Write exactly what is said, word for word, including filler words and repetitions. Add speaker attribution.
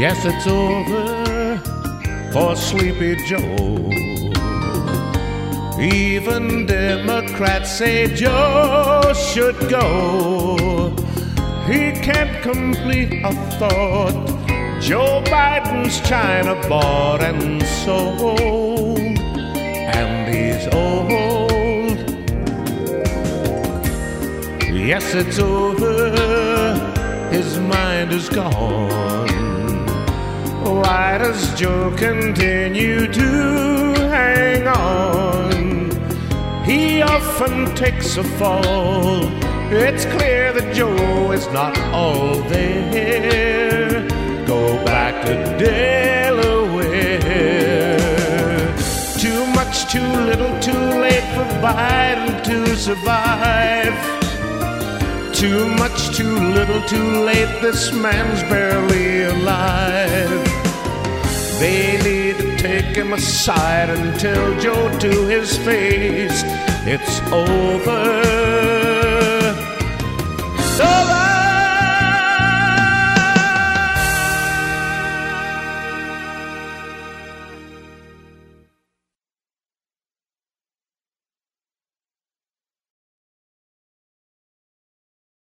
Speaker 1: Yes, it's over for Sleepy Joe. Even Democrats say Joe should go. He can't complete a thought. Joe Biden's China bought and sold, and he's old. Yes, it's over. His mind is gone. Why does Joe continue to hang on? He often takes a fall. It's clear that Joe is not all there. Go back to Delaware. Too much, too little, too late for Biden to survive. Too much, too little, too late, this man's barely alive. They need to take him aside and tell Joe to his face, it's over. So